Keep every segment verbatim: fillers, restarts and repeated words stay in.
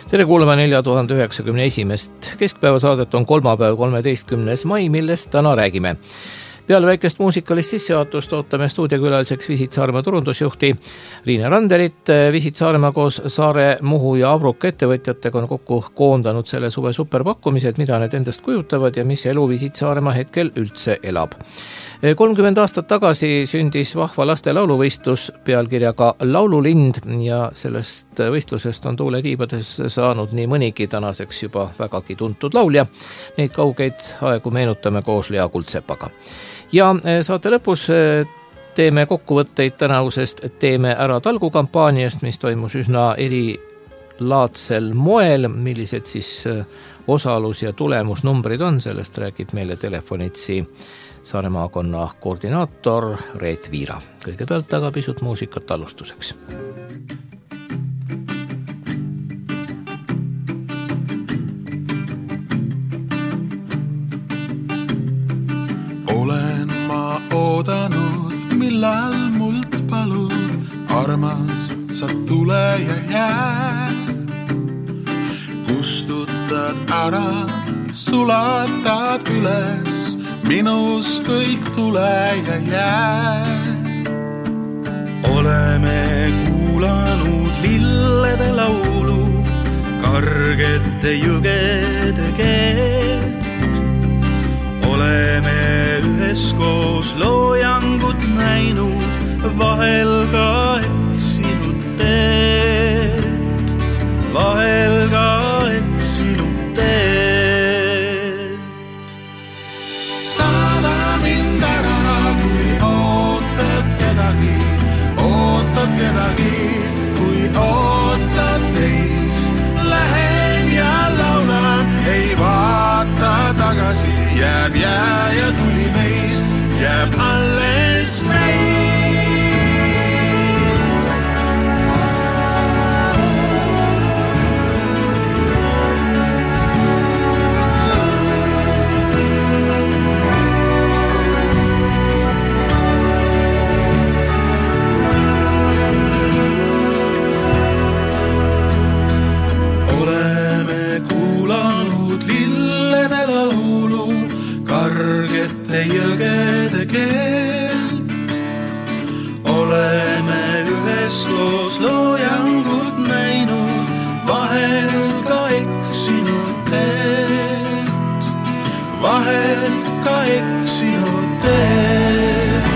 tere kuulama nelja tuhande üheksakümne esimest keskpäevasaadet on kolmapäev kolmeteistkümnes mai, millest täna räägime. Peale väikest muusikalist sissejuhatust ootame stuudiokülaliseks Visit Saaremaa turundusjuhti Riine Randerit. Visit Saaremaa koos Saare, Muhu ja Abruka ettevõtjatega on kokku koondanud selle suve superpakkumised, mida need endast kujutavad ja mis elu Visit Saaremaa hetkel üldse elab. kolmkümmend aastat tagasi sündis vahva laste lauluvõistlus pealkirjaga Laululind ja sellest võistlusest on tuule tiibades saanud nii mõnigi tänaseks juba vägagi tuntud laulja. Neid kaugeid aegu meenutame koos Lea Kuldsepaga. Ja saate lõpus teeme kokkuvõtteid tänavusest Teeme ära talgu kampaaniast, mis toimus üsna erilaadsel moel, millised siis osalus- ja tulemusnumbrid on, sellest räägib meile telefonitsi Saare maakonna koordinaator Reet Viira. Kõigepealt aga pisut muusikat alustuseks. Olen ma oodanud, millal mult palud, armas sa tule ja jää. Kustutad ära, sulatad üles, minus kõik tule ja jää. Oleme kuulanud lillede laulu, kargete jõgede keelt. Oleme üheskoos loojangut näinud, vahel ka eksinud teed, vahel ka eksinud teed. Saada mind ära, kui ootad kedagi, ootad kedagi, kui ootad teist. Lähen ja laulan, ei vaata tagasi, jääb jää ja tuli meist, jääb alles meist. Oleme kuulanud lillede laulu, kargete jõgede keelt. Oleme üheskoos loojangut näinud, vahel ka eksinud teed, vahel ka eksinud teed.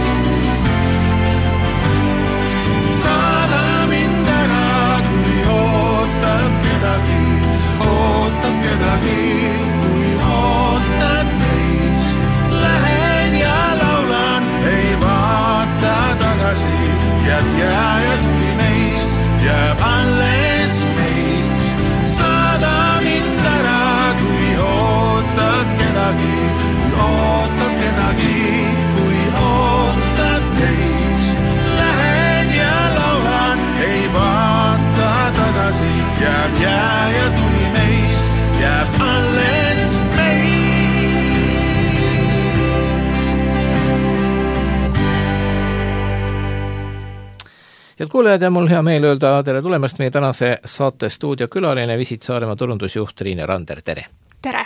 Saada mind ära, kui ootad kedagi, ootad kedagi, kui ootad teist. Lähen ja laulan, ei vaata tagasi, jääb jää ja tuli meist, jääb alles meist. Saada mind ära, kui ootad kedagi, kui ootad kedagi, kui ootad teist. Lähen ja laulan, ei vaata tagasi, jääb jää ja tuli meist, jääb alles meist. Head kuulajad, ja mul hea meel öelda tere tulemast meie tänase saate stuudiokülaline Visit Saaremaa turundusjuht Riine Rander, tere! Tere!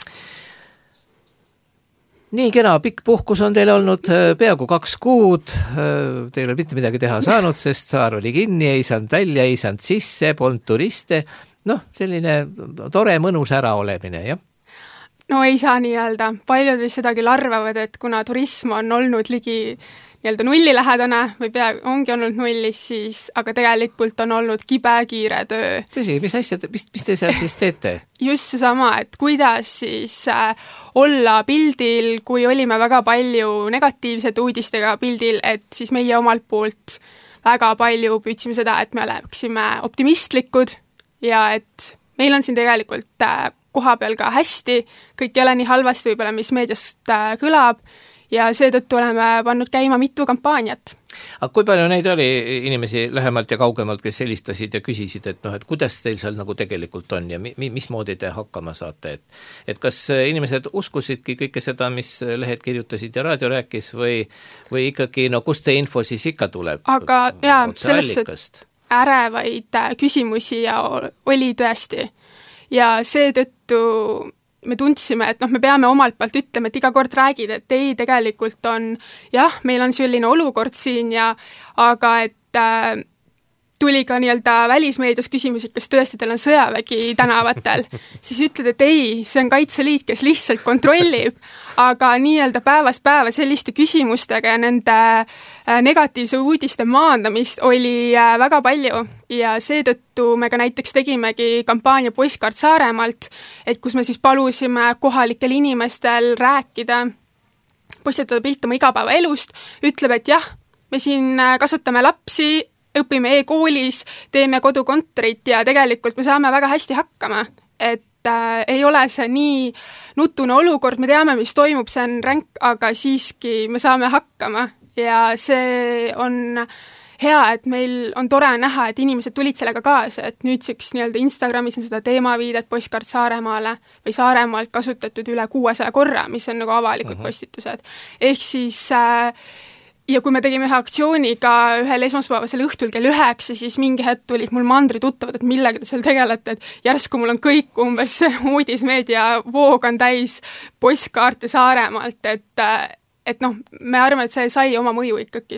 Nii kena, pikk puhkus on teil olnud peaaegu kaks kuud, teil ei mitte midagi teha saanud, sest saar oli kinni, ei saanud välja, ei saanud sisse, polnud turiste, noh, selline tore mõnus äraolemine, jah? No ei saa nii öelda, paljud vist seda küll arvavad, et kuna turism on olnud ligi nii-öelda nullilähedane või pea ongi olnud nullis, siis, aga tegelikult on olnud kibe kiire töö. Tõsi, mis asja, mis, mis te seal siis teete? Just seesama, et kuidas siis äh, olla pildil, kui olime väga palju negatiivsete uudistega pildil, et siis meie omalt poolt väga palju püüdsime seda, et me oleksime optimistlikud ja et meil on siin tegelikult äh, koha peal ka hästi, kõik ei ole nii halvasti võib-olla, mis meediast äh, kõlab, ja seetõttu oleme pannud käima mitu kampaaniat. Aga kui palju neid oli inimesi lähemalt ja kaugemalt, kes helistasid ja küsisid, et noh, et kuidas teil seal nagu tegelikult on ja mi, mismoodi te hakkama saate, et, et kas inimesed uskusidki kõike seda, mis lehed kirjutasid ja raadio rääkis või, või ikkagi, no kust see info siis ikka tuleb? Aga jaa, sellest ärevaid küsimusi ja oli tõesti. Ja seetõttu me tundsime, et noh, me peame omalt poolt ütlema, et iga kord räägid, et ei, tegelikult on, jah, meil on selline olukord siin ja, aga et äh, tuli ka nii-öelda välismeedias küsimusi, kas tõesti teil on sõjavägi tänavatel, siis ütled, et ei, see on Kaitseliit, kes lihtsalt kontrollib, aga nii-öelda päevast päeva selliste küsimustega ja nende negatiivse uudiste maandamist oli väga palju ja seetõttu me ka näiteks tegimegi kampaania Postkaart Saaremaalt, et kus me siis palusime kohalikel inimestel rääkida, postitada pilt oma igapäevaelust, ütleb, et jah, me siin kasvatame lapsi, õpime e-koolis, teeme kodukontorit ja tegelikult me saame väga hästi hakkama, et äh, ei ole see nii nutune olukord, me teame, mis toimub, see on ränk, aga siiski me saame hakkama ja see on hea, et meil on tore näha, et inimesed tulid sellega kaasa, et nüüdseks nii-öelda Instagramis on seda teemaviidet Postkaart Saaremaale või Saaremaalt kasutatud üle kuuesaja korra, mis on nagu avalikud uh-huh. postitused. Ehk siis äh, ja kui me tegime ühe aktsiooniga ühel esmaspäevasel õhtul kell üheksa, siis mingi hetk tulid mul mandri tuttavad, et millega te seal tegelete, et järsku mul on kõik umbes uudismeedia voog on täis postkaarte Saaremaalt, et, et noh, me arvame, et see sai oma mõju ikkagi,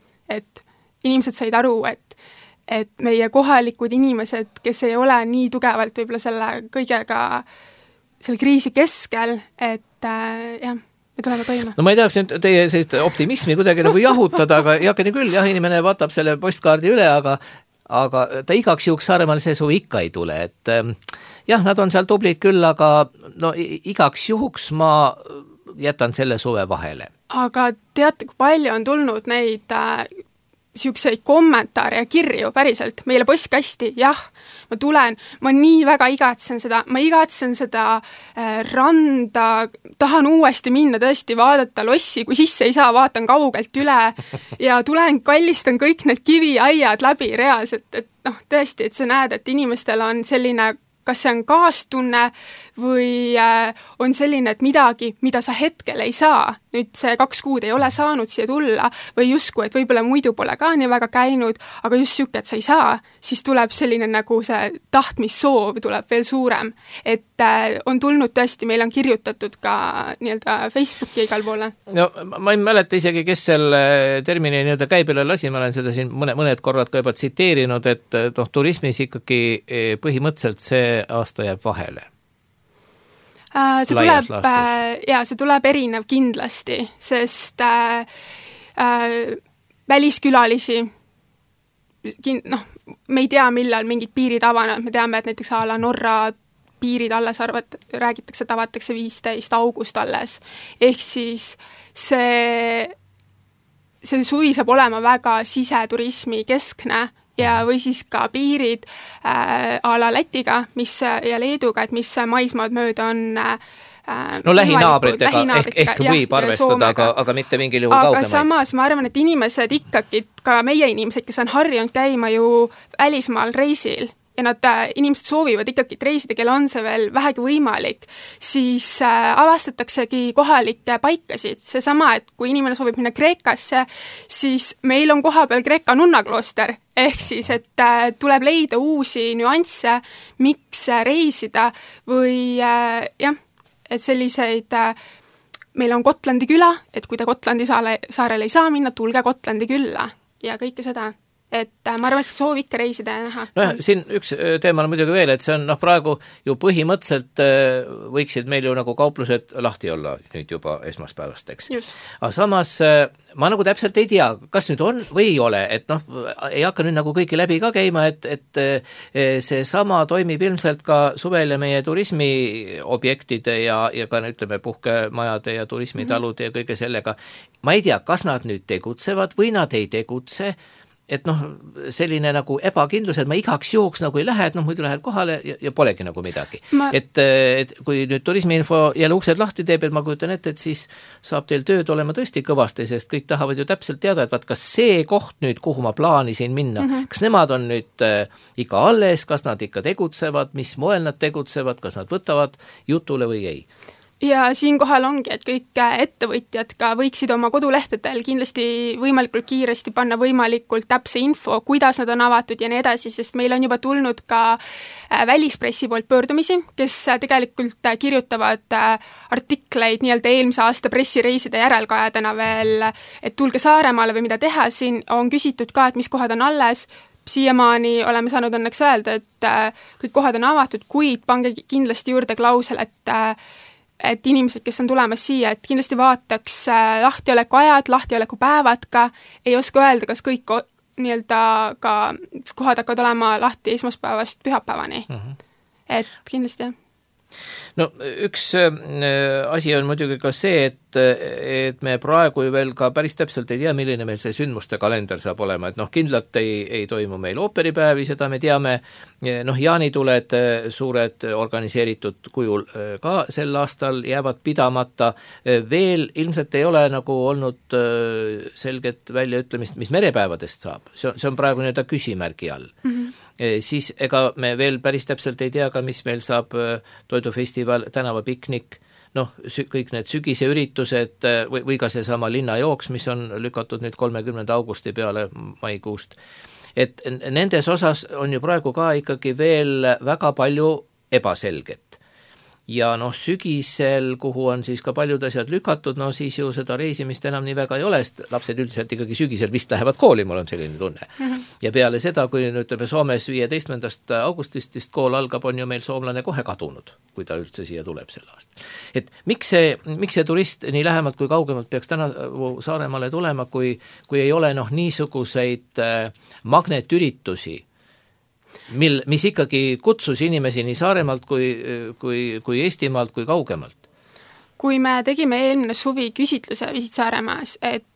et inimesed said aru, et, et meie kohalikud inimesed, kes ei ole nii tugevalt võib-olla selle kõigega, selle kriisi keskel, et jah, me tuleme toime. No ma ei tahaks nüüd teie sellist optimismi kuidagi nagu jahutada, aga jakene küll, jah, inimene vaatab selle postkaardi üle, aga, aga ta igaks juhuks Saaremaal see suvi ikka ei tule, et jah, nad on seal tublid küll, aga no igaks juhuks ma jätan selle suve vahele. Aga teate, kui palju on tulnud neid äh, siukseid kommentaare ja kirju päriselt meile postkasti, jah, ma tulen, ma nii väga igatsen seda, ma igatsen seda äh, randa, tahan uuesti minna tõesti vaadata lossi, kui sisse ei saa, vaatan kaugelt üle ja tulen, kallistan kõik need kiviaiad läbi reaalselt, et noh, tõesti, et sa näed, et inimestel on selline, kas see on kaastunne või äh, on selline, et midagi, mida sa hetkel ei saa, nüüd see kaks kuud ei ole saanud siia tulla või justkui, et võib-olla muidu pole ka nii väga käinud, aga just siuke, et sa ei saa, siis tuleb selline nagu see tahtmissoov tuleb veel suurem. Et äh, on tulnud tõesti, meil on kirjutatud ka nii-öelda Facebooki igal poole. No ma ei mäleta isegi, kes selle termini nii-öelda käibele lasi, ma olen seda siin mõne, mõned korrad ka juba tsiteerinud, et noh, turismis ikkagi põhimõtteliselt see aasta jääb vahele. See tuleb, ja, see tuleb erinev kindlasti, sest äh, äh, väliskülalisi, noh, me ei tea, millal mingid piirid avanevad, me teame, et näiteks ala Norra piirid alles arvat, räägitakse, et avatakse viisteist august alles. Ehk siis see, see suvi saab olema väga siseturismi keskne ja või siis ka piirid äh, ala Lätiga mis, ja Leeduga, et mis maismaad mööda on äh, no lähinaabritega, ehk, ehk võib ja, arvestada, aga, aga mitte mingil juhul aga kaugemaid. Samas ma arvan, et inimesed ikkagi, ka meie inimesed, kes on harjunud käima ju välismaal reisil ja nad, inimesed soovivad ikkagi reisida, kel on see veel vähegi võimalik, siis äh, avastataksegi kohalikke paikasid. Seesama, et kui inimene soovib minna Kreekasse, siis meil on koha peal Kreeka nunnaklooster, ehk siis, et äh, tuleb leida uusi nüansse, miks reisida või äh, jah, et selliseid äh, meil on Gotlandi küla, et kui te Gotlandi saale, saarele ei saa minna, tulge Gotlandi külla ja kõike seda. Et ma arvan, et see soov ikka reisida ja näha. No jah, siin üks teema on muidugi veel, et see on noh, praegu ju põhimõtteliselt võiksid meil ju nagu kauplused lahti olla nüüd juba esmaspäevast, eks. Aga samas ma nagu täpselt ei tea, kas nüüd on või ei ole, et noh, ei hakka nüüd nagu kõiki läbi ka käima, et, et see sama toimib ilmselt ka suvel ja meie turismiobjektide ja, ja ka ütleme puhkemajade ja turismitalude ja kõige sellega. Ma ei tea, kas nad nüüd tegutsevad või nad ei tegutse, et noh, selline nagu ebakindlus, et ma igaks juhuks nagu ei lähe, et noh, muidu lähed kohale ja, ja polegi nagu midagi. Ma... Et, et kui nüüd turismiinfo jälle uksed lahti teeb, et ma kujutan ette, et siis saab teil tööd olema tõesti kõvasti, sest kõik tahavad ju täpselt teada, et vaat kas see koht nüüd, kuhu ma plaanisin minna, mm-hmm. kas nemad on nüüd äh, ikka alles, kas nad ikka tegutsevad, mis moel nad tegutsevad, kas nad võtavad jutule või ei? ja siinkohal ongi, et kõik ettevõtjad ka võiksid oma kodulehtedel kindlasti võimalikult kiiresti panna võimalikult täpse info, kuidas nad on avatud ja nii edasi, sest meil on juba tulnud ka välispressi poolt pöördumisi, kes tegelikult kirjutavad artikleid nii-öelda eelmise aasta pressireiside järelkajadena veel, et tulge Saaremaale või mida teha, siin on küsitud ka, et mis kohad on alles, siiamaani oleme saanud õnneks öelda, et kõik kohad on avatud, kuid pange kindlasti juurde klausel, et et inimesed, kes on tulemas siia, et kindlasti vaataks lahtioleku ajad, lahtioleku päevad ka, ei oska öelda, kas kõik nii-öelda ka kohad hakkavad olema lahti esmaspäevast pühapäevani. Mm-hmm. Et kindlasti jah. No üks asi on muidugi ka see, et, et me praegu ju veel ka päris täpselt ei tea, milline meil see sündmuste kalender saab olema, et noh, kindlalt ei, ei toimu meil ooperipäevi, seda me teame, noh, jaanituled suured organiseeritud kujul ka sel aastal jäävad pidamata, veel ilmselt ei ole nagu olnud selget väljaütlemist, mis merepäevadest saab, see on, see on praegu nii-öelda küsimärgi all. Mm-hmm. Siis ega me veel päris täpselt ei tea ka, mis meil saab toidufestival, tänavapiknik, noh, kõik need sügise üritused või, või ka seesama linnajooks, mis on lükatud nüüd kolmekümnenda augusti peale maikuust. Et nendes osas on ju praegu ka ikkagi veel väga palju ebaselget. Ja noh, sügisel, kuhu on siis ka paljud asjad lükatud, no siis ju seda reisimist enam nii väga ei ole, sest lapsed üldiselt ikkagi sügisel vist lähevad kooli, mul on selline tunne. Mm-hmm. Ja peale seda, kui nüüd ütleme Soomes viieteistkümnendast augustist vist kool algab, on ju meil soomlane kohe kadunud, kui ta üldse siia tuleb sel aastal. Et miks see, miks see turist nii lähemalt kui kaugemalt peaks täna Saaremaale tulema, kui, kui ei ole noh niisuguseid magnetüritusi, Mil, mis ikkagi kutsus inimesi nii Saaremaalt kui, kui, kui Eestimaalt kui kaugemalt? Kui me tegime eelmine suvi küsitluse Visit Saaremaas, et,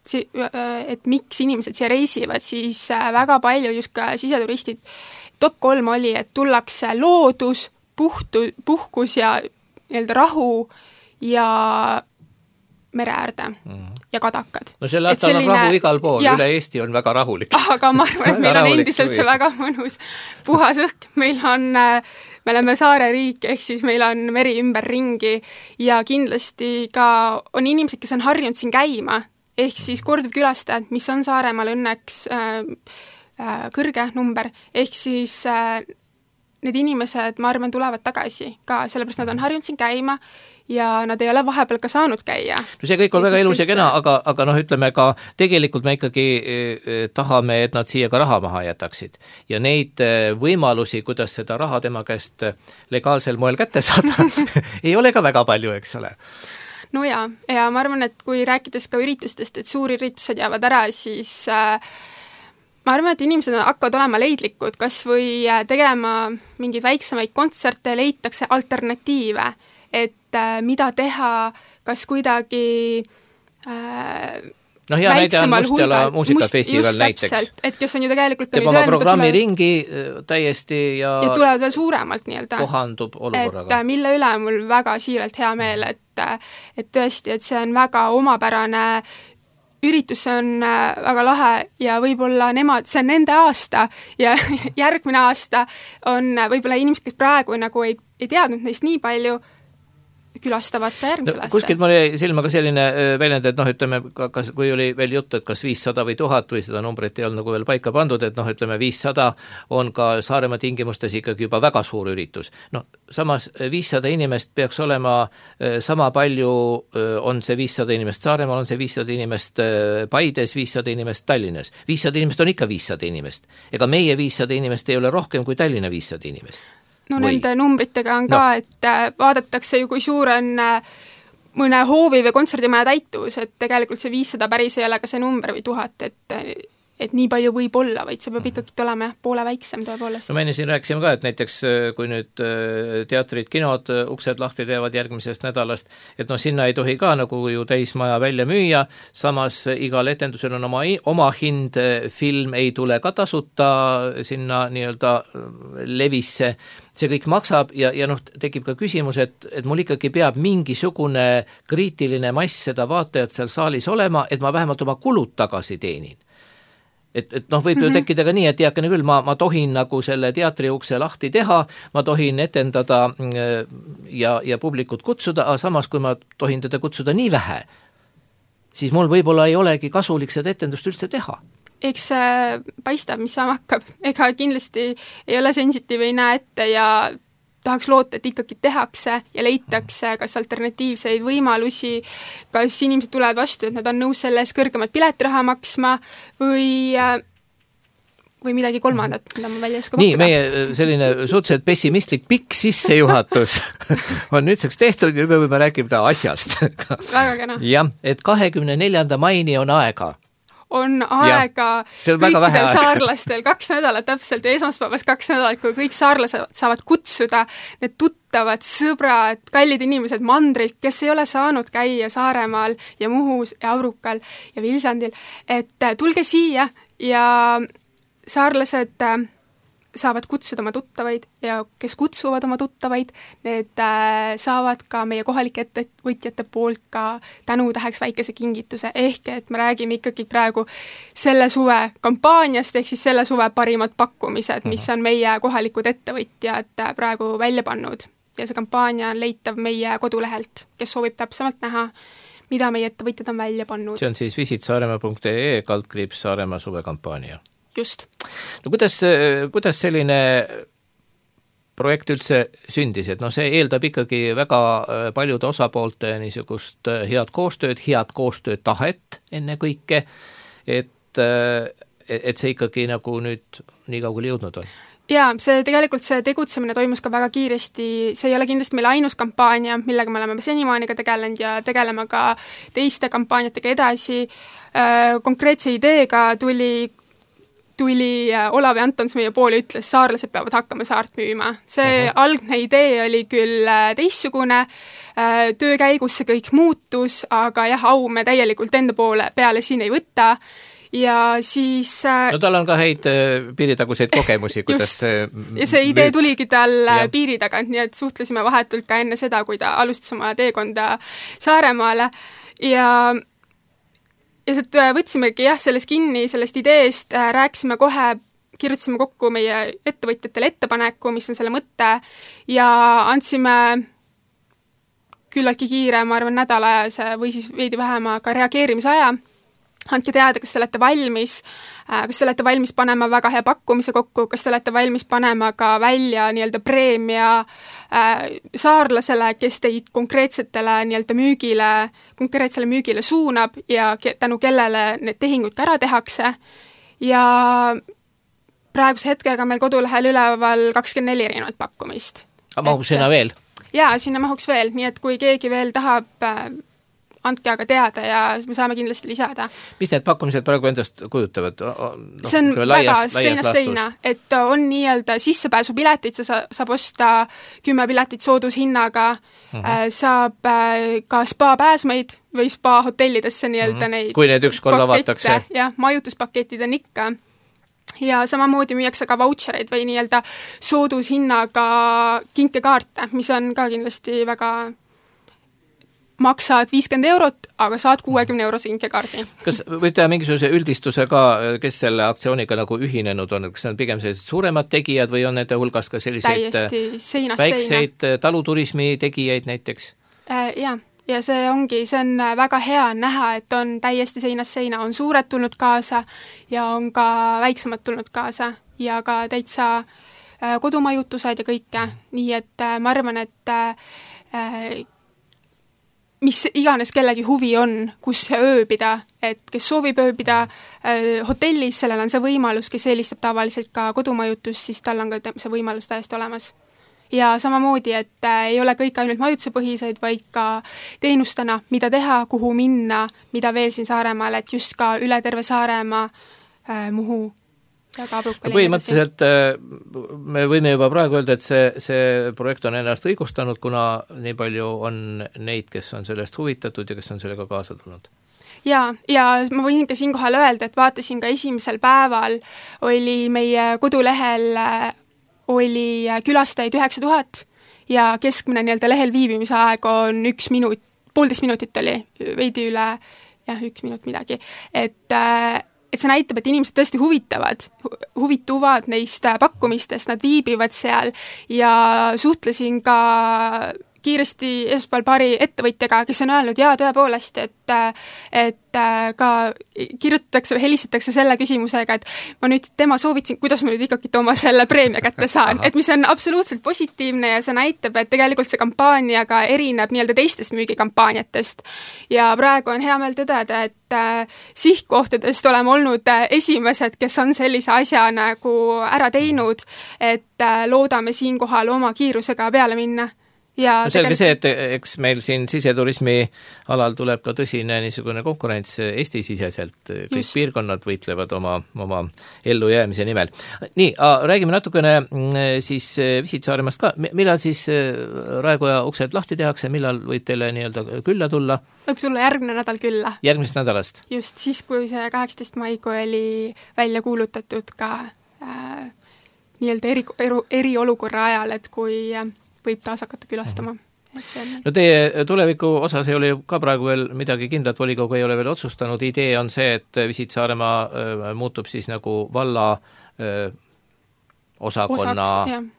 et miks inimesed siia reisivad, siis väga palju just ka siseturistid top kolm oli, et tullakse loodus, puhtu, puhkus ja nii-öelda rahu ja mere äärde mm. ja kadakad. No selle aastal selline, on rahu igal pool, ja, üle Eesti on väga rahulik. Aga ma arvan, et meil on endiselt see väga mõnus puhas õhk. Meil on, me oleme saare riik, ehk siis meil on meri ümber ringi ja kindlasti ka on inimesed, kes on harjunud siin käima, ehk siis korduvkülastajad, mis on Saaremaal õnneks äh, äh, kõrge number, ehk siis äh, need inimesed, ma arvan, tulevad tagasi ka, sellepärast nad on harjunud siin käima ja nad ei ole vahepeal ka saanud käia. No see kõik on ja väga ilus ja kena, aga, aga noh, ütleme ka, tegelikult me ikkagi eh, tahame, et nad siia ka raha maha jätaksid. Ja neid eh, võimalusi, kuidas seda raha tema käest legaalsel moel kätte saada, ei ole ka väga palju, eks ole. No ja, ja ma arvan, et kui rääkides ka üritustest, et suuri üritused jäävad ära, siis äh, ma arvan, et inimesed hakkavad olema leidlikud, kas või tegema mingeid väiksemaid kontserte, leitakse alternatiive, et äh, mida teha, kas kuidagi äh, noh, hea näide on Mustjala muusikafestival just näiteks. Täpselt, et kes on ju tegelikult teeb oma programmi tulevad, ringi täiesti ja, ja tulevad veel suuremalt nii-öelda. Kohandub olukorraga. Et mille üle mul väga siiralt hea meel, et, et tõesti, et see on väga omapärane üritus, on väga lahe ja võib-olla nemad, see on nende aasta ja järgmine aasta on võib-olla inimesed, kes praegu nagu ei, ei teadnud neist nii palju, külastavad ka järgmisel no, aastal. Kuskilt mul jäi silma ka selline väljend, et noh, ütleme, kas, kui oli veel jutt, et kas viissada või tuhat või seda numbrit ei olnud nagu veel paika pandud, et noh, ütleme viissada on ka Saaremaa tingimustes ikkagi juba väga suur üritus. No samas viissada inimest peaks olema sama palju, on see viissada inimest Saaremaal, on see viissada inimest Paides, viissada inimest Tallinnas. viissada inimest on ikka viissada inimest. Ega meie viissada inimest ei ole rohkem kui Tallinna viissada inimest. No või? Nende numbritega on ka, no. et vaadatakse ju, kui suur on mõne hoovi või kontserdimaja täituvus, et tegelikult see viissada päris ei ole ka see number või tuhat, et, et nii palju võib olla, vaid see peab ikkagi olema poole väiksem tõepoolest. No me enne siin rääkisime ka, et näiteks kui nüüd teatrid, kinod, uksed lahti teevad järgmisest nädalast, et noh, sinna ei tohi ka nagu ju täismaja välja müüa, samas igal etendusel on oma, oma hind, film ei tule ka tasuta sinna nii-öelda levisse, see kõik maksab ja, ja noh, tekib ka küsimus, et, et mul ikkagi peab mingisugune kriitiline mass seda vaatajat seal saalis olema, et ma vähemalt oma kulud tagasi teenin. et, et noh, võib ju mm -hmm. tekkida ka nii, et heakene küll, ma, ma tohin nagu selle teatri ukse lahti teha, ma tohin etendada ja, ja publikut kutsuda, aga samas, kui ma tohin teda kutsuda nii vähe, siis mul võib-olla ei olegi kasulik seda etendust üldse teha. Eks äh, paistab, mis saama hakkab. Ega kindlasti ei ole sensitiiv, ei näe ette ja tahaks loota, et ikkagi tehakse ja leitakse kas alternatiivseid võimalusi, kas inimesed tulevad vastu, et nad on nõus selles kõrgemat piletiraha maksma või, või midagi kolmandat, mida ma välja oska nii, meie selline suhteliselt pessimistlik pikk sissejuhatus on nüüdseks tehtud ja me võime rääkida asjast. Väga kena. jah, et kahekümne neljanda maini on aega. on aega ja, kõikidel saarlastel kaks nädalat täpselt ja esmaspäevas kaks nädalat, kui kõik saarlased saavad kutsuda need tuttavad, sõbrad, kallid inimesed mandrilt, kes ei ole saanud käia Saaremaal ja Muhus ja Aurukal ja Vilsandil, et tulge siia ja saarlased saavad kutsuda oma tuttavaid ja kes kutsuvad oma tuttavaid, need saavad ka meie kohalike ettevõtjate poolt ka tänutäheks väikese kingituse, ehk et me räägime ikkagi praegu selle suve kampaaniast, ehk siis selle suve parimad pakkumised, mis on meie kohalikud ettevõtjad praegu välja pannud. Ja see kampaania on leitav meie kodulehelt, kes soovib täpsemalt näha, mida meie ettevõtjad on välja pannud. See on siis visit saaremaa punkt ee kaldkriips Saaremaa suvekampaania. Just. No kuidas, kuidas selline projekt üldse sündis, et no see eeldab ikkagi väga paljude osapoolte niisugust head koostööd, head koostöötahet enne kõike, et, et see ikkagi nagu nüüd nii kaugele jõudnud on. Jaa, see tegelikult see tegutsemine toimus ka väga kiiresti, see ei ole kindlasti meil ainus kampaania, millega me oleme senimaaniga tegelenud ja tegeleme ka teiste kampaaniatega edasi. Konkreetse ideega tuli tuli Olav Antons meie poole ütles, saarlased peavad hakkama saart müüma. See uh-huh. algne idee oli küll teistsugune, töö käigus see kõik muutus, aga jah, au me täielikult enda poole peale siin ei võta ja siis... No tal on ka häid piiritaguseid kogemusi, kuidas see... Ja see idee tuligi tal ja. piiri tagant, nii et suhtlesime vahetult ka enne seda, kui ta alustas oma teekonda Saaremaale ja... Ja sealt võtsimegi jah, sellest kinni, sellest ideest, rääkisime kohe, kirjutasime kokku meie ettevõtjatele ettepaneku, mis on selle mõte ja andsime küllaltki kiire, ma arvan, nädalajase või siis veidi vähema ka reageerimisaja. Andke teada, kas te olete valmis, kas te olete valmis panema väga hea pakkumise kokku, kas te olete valmis panema ka välja nii-öelda preemia äh, saarlasele, kes teid konkreetsetele nii-öelda müügile, konkreetsele müügile suunab ja ke- tänu kellele need tehingud ka ära tehakse. Ja praeguse hetkega meil kodulehel üleval kakskümmend neli erinevat pakkumist. Aga mahuks sinna veel? Jaa, sinna mahuks veel, nii et kui keegi veel tahab äh, andke aga teada ja me saame kindlasti lisada. Mis need pakkumised praegu endast kujutavad? No, see on väga seinast seina, et on nii-öelda sissepääsupiletid, sa saab osta kümme piletit soodushinnaga, uh-huh. saab ka spa pääsmeid või spa hotellidesse nii-öelda uh-huh. neid kui need ükskord avatakse. Jah, majutuspaketid on ikka. Ja samamoodi müüakse ka vouchereid või nii-öelda soodushinnaga kinkekaarte, mis on ka kindlasti väga... maksad viiskümmend eurot, aga saad kuuekümne eurose kinkekaardi. Kas võib teha mingisuguse üldistuse ka, kes selle aktsiooniga nagu ühinenud on? Kas need on pigem sellised suuremad tegijad või on nende hulgas ka selliseid väikseid seina. Taluturismi tegijaid näiteks? Äh, jah, ja see ongi, see on väga hea näha, et on täiesti seinast seina, on suured tulnud kaasa ja on ka väiksemad tulnud kaasa ja ka täitsa äh, kodumajutused ja kõike. Nii et äh, ma arvan, et äh, mis iganes kellegi huvi on, kus ööbida, et kes soovib ööbida äh, hotellis, sellel on see võimalus, kes eelistab tavaliselt ka kodumajutus, siis tal on ka see võimalus täiesti olemas. Ja samamoodi, et äh, ei ole kõik ainult majutusepõhiseid, vaid ka teenustena, mida teha, kuhu minna, mida veel siin Saaremaal, et just ka üle terve Saaremaa, äh, Muhu. Põhimõtteliselt me võime juba praegu öelda, et see, see projekt on ennast õigustanud, kuna nii palju on neid, kes on sellest huvitatud ja kes on sellega kaasa tulnud. Ja, ja ma võin ka siinkohal öelda, et vaatasin ka esimesel päeval oli meie kodulehel oli külastajaid üheksa tuhat ja keskmine nii-öelda lehel viibimise aeg on üks minut, poolteist minutit oli veidi üle, jah, üks minut midagi, et et see näitab, et inimesed tõesti huvitavad, huvituvad neist pakkumistest, nad viibivad seal ja suhtlesin ka kiiresti esmaspäeval paari ettevõtjaga, kes on öelnud, jaa, tõepoolest, et, et ka kirjutatakse või helistatakse selle küsimusega, et ma nüüd tema soovitasin, kuidas ma nüüd ikkagi oma selle preemia kätte saan, et mis on absoluutselt positiivne ja see näitab, et tegelikult see kampaaniaga erineb nii-öelda teistest müügikampaaniatest. Ja praegu on hea meel tõdeda, et sihtkohtadest oleme olnud esimesed, kes on sellise asja nagu ära teinud, et loodame siinkohal oma kiirusega peale minna. Ja no selge see, et eks meil siin siseturismi alal tuleb ka tõsine niisugune konkurents Eesti-siseselt, kõik Just. piirkonnad võitlevad oma, oma ellujäämise nimel. Nii, räägime natukene siis Visit Saaremaast ka, millal siis Raekoja uksed lahti tehakse, millal võib teile nii-öelda külla tulla? Võib tulla järgmine nädal külla. Järgmisest nädalast? Just, siis kui see kaheksateist mai, kui oli välja kuulutatud ka äh, nii-öelda eri, eri, eriolukorra ajal, et kui äh, võib taas hakata külastama. No teie tuleviku osas ei ole ju ka praegu veel midagi kindlat, volikogu ei ole veel otsustanud. Idee on see, et Visit Saaremaa äh, muutub siis nagu valla äh, osakonna osaks,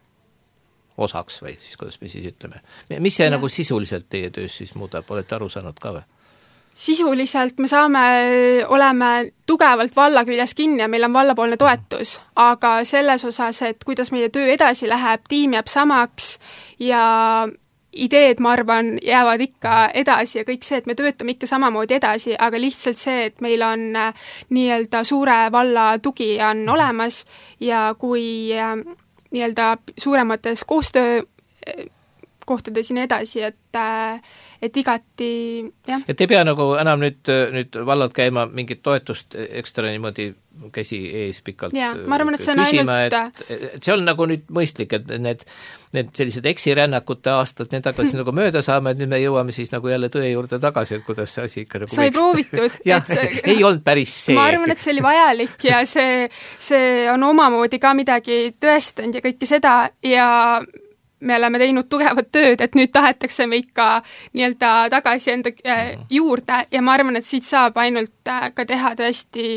osaks või siis kuidas me siis ütleme. Mis see ja. nagu sisuliselt teie töös siis muudab, olete aru saanud ka või? Sisuliselt me saame, oleme tugevalt valla küljes kinni ja meil on vallapoolne toetus, aga selles osas, et kuidas meie töö edasi läheb, tiim jääb samaks ja ideed, ma arvan, jäävad ikka edasi ja kõik see, et me töötame ikka samamoodi edasi, aga lihtsalt see, et meil on nii-öelda suure valla tugi on olemas ja kui nii-öelda suuremates koostöö kohtades siin edasi, et et igati, jah. Et ei pea nagu enam nüüd, nüüd vallad käima mingit toetust ekstra niimoodi käsi ees pikalt ja, ma arvan, et see on küsima, ainult... et, et see on nagu nüüd mõistlik, et need, need sellised eksirännakute aastad, need tagasi nagu mööda saame, et nüüd me jõuame siis nagu jälle tõe juurde tagasi, et kuidas see asi ikka nagu sai proovitud. jah, see... ei olnud päris see. Ma arvan, et see oli vajalik ja see, see on omamoodi ka midagi tõestanud ja kõike seda ja me oleme teinud tugevat tööd, et nüüd tahetakse me ikka nii-öelda tagasi enda juurde ja ma arvan, et siit saab ainult ka teha tõesti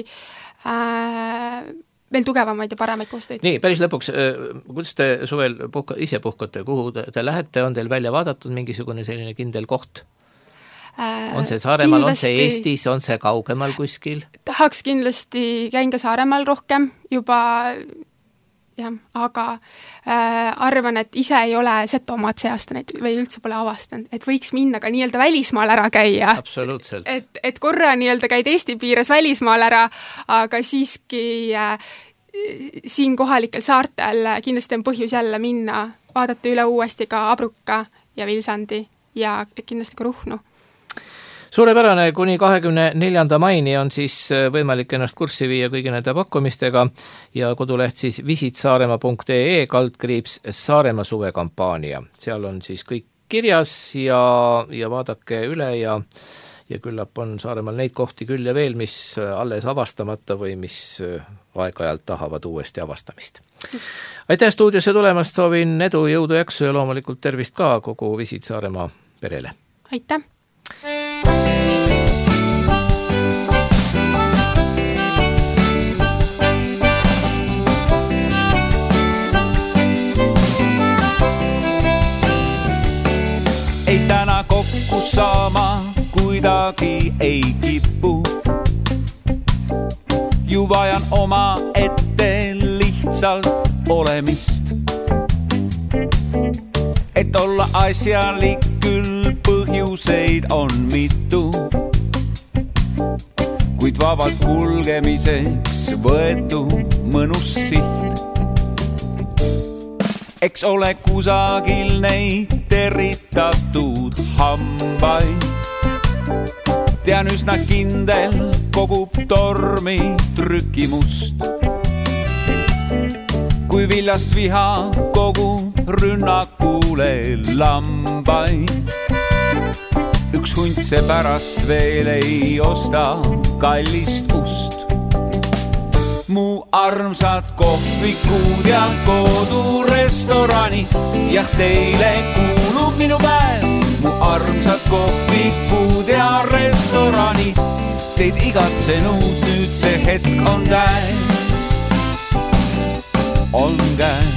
äh, veel tugevamaid ja paremaid koostöid. Nii, päris lõpuks, kuidas te suvel puhka, ise puhkate, kuhu te, te lähete, on teil välja vaadatud mingisugune selline kindel koht? Äh, on see Saaremaal, kindlasti, on see Eestis, on see kaugemal kuskil? Tahaks kindlasti, käin ka Saaremaal rohkem juba jah, aga äh, arvan, et ise ei ole Setomaad see aasta neid või üldse pole avastanud, et võiks minna ka nii-öelda välismaal ära käia. Absoluutselt. Et, et korra nii-öelda käid Eesti piires välismaal ära, aga siiski äh, siin kohalikel saartel kindlasti on põhjus jälle minna, vaadata üle uuesti ka Abruka ja Vilsandi ja kindlasti ka Ruhnu. Suurepärane, kuni kahekümne neljanda maini on siis võimalik ennast kurssi viia kõigi nende pakkumistega ja koduleht siis visitsaaremaa punkt ee kaldkriips Saaremaa suvekampaania. Seal on siis kõik kirjas ja, ja vaadake üle ja, ja küllap on Saaremaal neid kohti küll ja veel, mis alles avastamata või mis aeg-ajalt tahavad uuesti avastamist. Aitäh stuudiosse tulemast, soovin edu, jõudu, jaksu ja loomulikult tervist ka kogu Visit Saaremaa perele. Aitäh! Ei täna kokku saama kuidagi ei kipu. Ju vajan oma ette lihtsalt olemist. Et olla asjalik küll põhjuseid on mitu. Kuid vabalt kulgemiseks võetu mõnus siht. Eks ole kusagil neid teritatud hambaid. Tean üsna kindel kogub tormi trükimust. Kui viljast viha kogub rünnakule lambaid. Üks hunt seepärast veel ei osta kallist ust. Mu armsad kohvikud ja kodurestorani, jah teile kuulub minu päev. Mu armsad kohvikud ja restorani, teid igatsenud, nüüd see hetk on käes, on käes.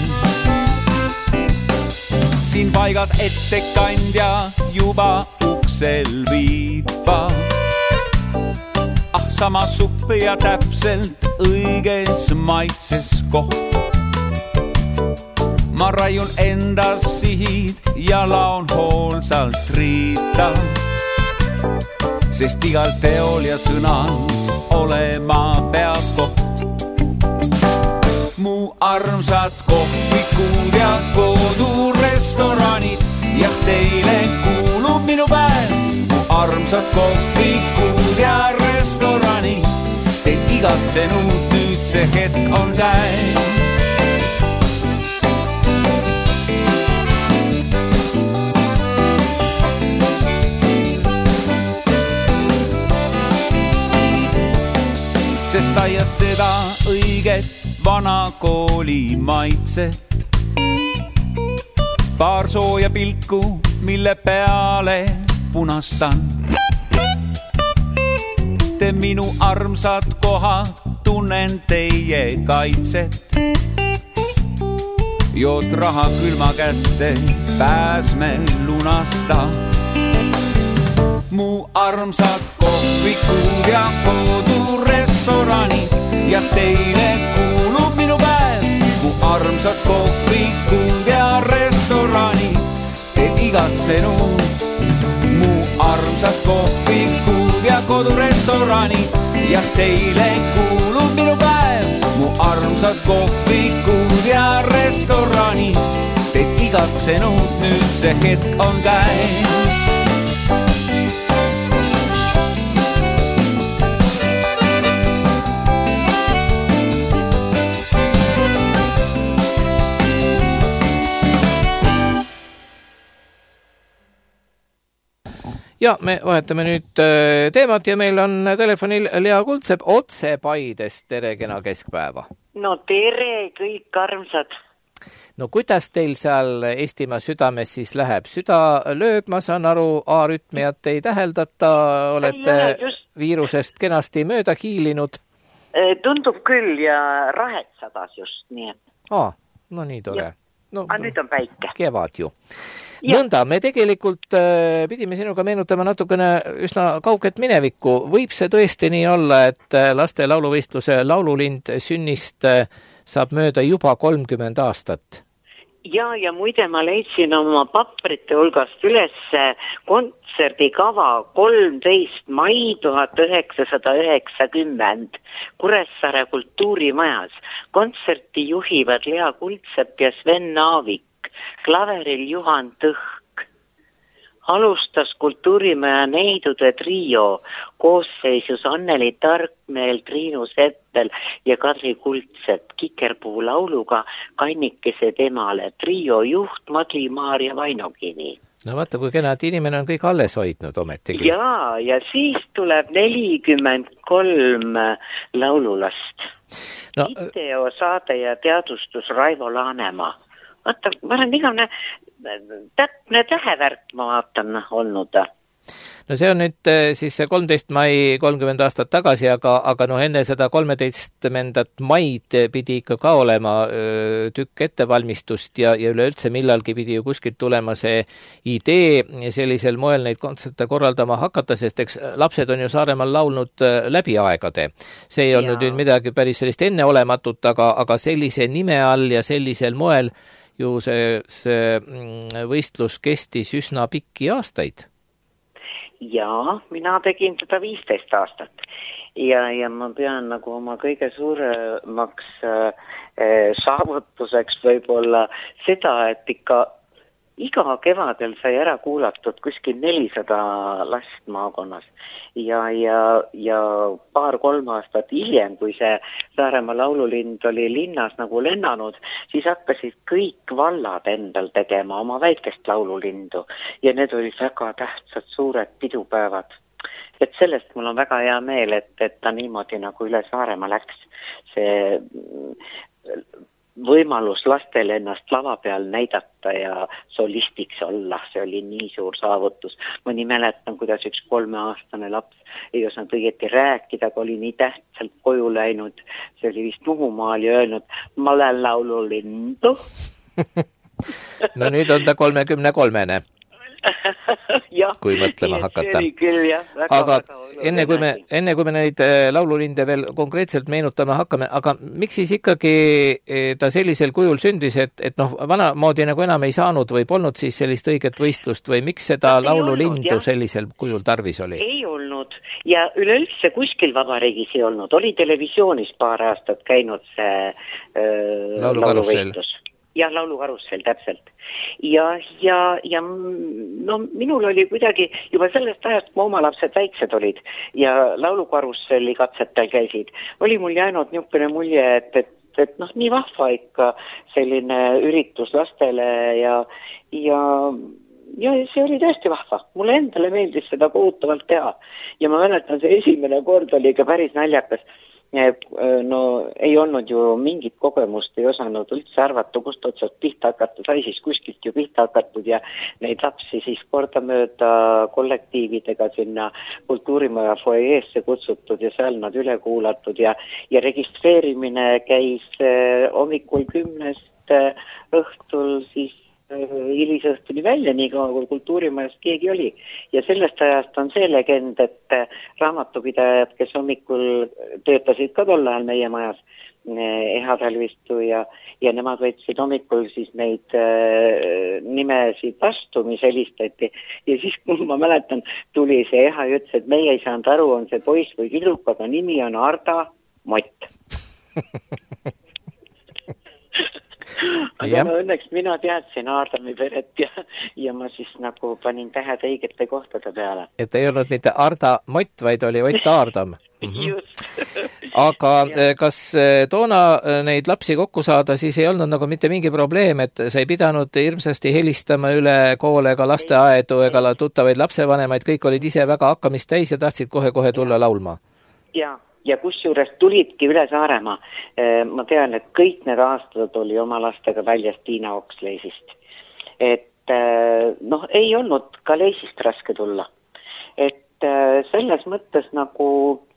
Siin paigas ettekandja juba uksel viiba. Ah, sama supp ja täpselt õiges maitses koht. Ma raiun endas sihid ja laun hoolsalt riita, sest igal teol ja sõnal olema peab koht. Mu armsad kohvikud ja kodurestoranid, jah, teile kuulub minu päev. Mu armsad kohvikud ja restoranid, teid igatsenud, nüüd see hetk on käes. Sest saias seda õiget vana kooli maitset. Paar sooja pilku, mille peale punastan. Te minu armsad kohad, tunnen teie kaitset. Jood raha külma kätte, pääsme lunasta. Mu armsad kohvikud ja kodurestoranid, ja teile kuulub minu päev. Mu armsad kohvikud ja restoranid, teid igatsenud. Mu armsad kohvikud ja kodurestoranid, ja teile kuulub minu päev. Mu armsad kohvikud ja restoranid, teid igatsenud, nüüd see hetk on käes. Ja me vahetame nüüd teemat ja meil on telefonil Lea Kuldsepp otse Paidest. Tere, kena keskpäeva. No tere kõik armsad. No kuidas teil seal Eestimaa südames siis läheb? Süda lööb, ma saan aru, A-rütmiat ei täheldata, olete just viirusest kenasti mööda hiilinud? Tundub küll ja rahet sadas just, nii et. Aa, no nii tore. No, aga nüüd on päike. Kevad ju. Ja. Nõnda, me tegelikult äh, pidime sinuga meenutama natukene üsna kauget minevikku. Võib see tõesti nii olla, et laste lauluvõistluse Laululind sünnist äh, saab mööda juba kolmkümmend aastat? Ja, ja muide ma leidsin oma paprite hulgast üles kontserdikava kolmteist mai tuhat üheksasada üheksakümmend Kuressaare kultuurimajas. Kontserti juhivad Lea Kuldsepp ja Sven Naavik, klaveril Juhan Tõhk. Alustas kultuurimaja neidude trio koosseisus Anneli Tarkmeel, Triinu Seppel ja Kadri Kuldsepp Kikerpuu lauluga Kannikese temale. Trio juht Madli-Maaria Vainokini. No vaata, kui kena, et inimene on kõik alles hoidnud ometigi. Ja, ja siis tuleb nelikümmend kolm laululast. No, Video saade ja teadustus Raivo Laanemaa. Vaata, ma olen igavne täpne tähevärk, ma vaatan, olnud. No see on nüüd siis kolmteist mai kolmkümmend aastat tagasi, aga, aga no enne seda kolmeteistkümnendat maid pidi ikka ka olema öö, tükk ettevalmistust ja, ja üleüldse millalgi pidi ju kuskilt tulema see idee sellisel moel neid kontserte korraldama hakata, sest eks lapsed on ju Saaremaal laulnud läbi aegade. See ei ja. olnud nüüd midagi päris sellist enneolematut, aga, aga sellise nime all ja sellisel moel ju see, see võistlus kestis üsna pikki aastaid. Ja, mina tegin seda viisteist aastat ja, ja ma pean nagu oma kõige suuremaks äh, saavutuseks võib-olla seda, et ikka iga kevadel sai ära kuulatud kuskil nelisada last maakonnas ja, ja, ja paar-kolm aastat hiljem, kui see Saaremaa laululind oli linnas nagu lennanud, siis hakkasid kõik vallad endal tegema oma väikest laululindu ja need olid väga tähtsad suured pidupäevad. Et sellest mul on väga hea meel, et, et ta niimoodi nagu üle Saaremaa läks. See võimalus lastel ennast lava peal näidata ja solistiks olla, see oli nii suur saavutus. Ma nii mäletan, kuidas üks kolmeaastane laps ei osanud õieti rääkida, aga oli nii tähtsalt koju läinud, see oli vist Muhumaal ja öelnud, ma olen laululindu. No nüüd on ta kolmekümne kolmene. Ja, kui mõtlema hakata. Küll, jah, väga, aga väga enne kui, me, enne kui me neid laululinde veel konkreetselt meenutama hakkame, aga miks siis ikkagi ta sellisel kujul sündis, et, et noh, vanamoodi nagu enam ei saanud või polnud siis sellist õiget võistlust või miks seda no, laululindu olnud, sellisel kujul tarvis oli? Ei olnud ja üleüldse kuskil vabariigis ei olnud. Oli televisioonis paar aastat käinud see äh, lauluvõistlus. Jah, laulukarussel täpselt. Ja, ja, ja no, minul oli kuidagi juba sellest ajast, kui oma lapsed väiksed olid ja laulukarusselli katsetel käisid, oli mul jäänud niisugune mulje, et, et, et noh, nii vahva ikka selline üritus lastele ja, ja, ja see oli tõesti vahva. Mulle endale meeldis seda kohutavalt teha ja ma mäletan, see esimene kord oli ikka päris naljakas. No ei olnud ju mingit kogemust, ei osanud üldse arvata, kust otsast pihta hakata, sai siis kuskilt ju pihta hakatud ja neid lapsi siis kordamööda kollektiividega sinna kultuurimaja foeeesse kutsutud ja seal nad üle kuulatud ja, ja registreerimine käis hommikul kümnest õhtul siis hilisõhtuni välja, nii kaua kui kultuurimajas keegi oli. Ja sellest ajast on see legend, et raamatupidajad, kes hommikul töötasid ka tol ajal meie majas, Eha Talvistu ja, ja nemad võtsid hommikul siis neid äh, nimesid vastu, mis helistati. Ja siis, kui ma mäletan, tuli see Eha ja ütles, et meie ei saanud aru, on see poiss või tüdruk, aga nimi on Arda Mott. Aga no, õnneks mina teadsin Aardami peret ja, ja ma siis nagu panin tähed õigete kohtade peale. Et ei olnud mitte Arda Mott, vaid oli Ott Aardam. Mm-hmm. Aga kas toona neid lapsi kokku saada, siis ei olnud nagu mitte mingi probleem, et sa ei pidanud hirmsasti helistama üle koole ega lasteaedu ega tuttavaid lapsevanemaid, kõik olid ise väga hakkamist täis ja tahtsid kohe-kohe tulla laulma? Jaa. Ja kusjuures tulidki üle Saaremaa. Ma tean, et kõik need aastad oli oma lastega väljas Tiina Oksleisist. Et noh, ei olnud ka Leisist raske tulla. Et selles mõttes nagu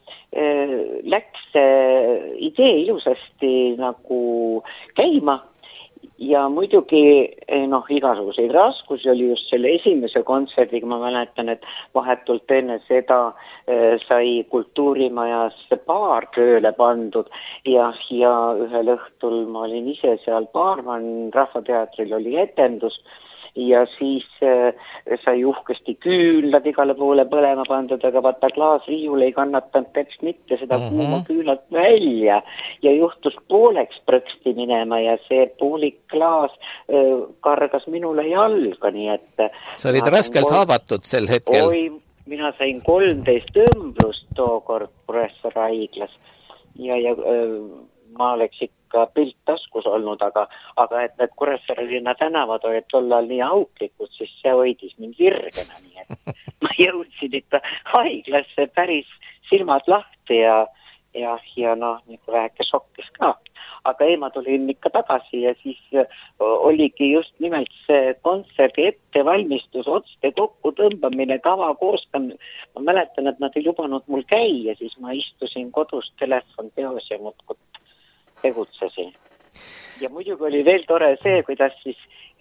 läks idee ilusasti nagu käima. Ja muidugi noh, igasuguseid raskusi oli just selle esimese kontserdiga, ma mäletan, et vahetult enne seda äh, sai kultuurimajas baar tööle pandud ja, ja ühel õhtul ma olin ise seal baarman, Rahvateatril oli etendus ja siis äh, sai uhkesti küünlad igale poole põlema pandud, aga vaata klaasriiul ei kannatanud päris mitte seda uh-huh. kuuma küünlat välja ja juhtus pooleks prõksti minema ja see poolik klaas äh, kargas minule jalga, nii et sa olid raskelt kolm... haavatud sel hetkel. Oi, mina sain kolmteist õmblust tookord Kuressaare haiglas ja, ja äh, ma oleks ikka pilt taskus olnud, aga, aga et need Kuressaare linna tänavad olid tollal nii auklikud, siis see hoidis mind virgena, nii et ma jõudsin ikka haiglasse päris silmad lahti ja, ja, ja noh, nagu väheke šokkis ka. Aga ei, ma tulin ikka tagasi ja siis oligi just nimelt see kontserdi ettevalmistus, otste kokku tõmbamine, kava koostamine. Ma mäletan, et nad ei lubanud mul käia, siis ma istusin kodus telefon teos ja mutkut tegutsesin. Ja muidugi oli veel tore see, kuidas siis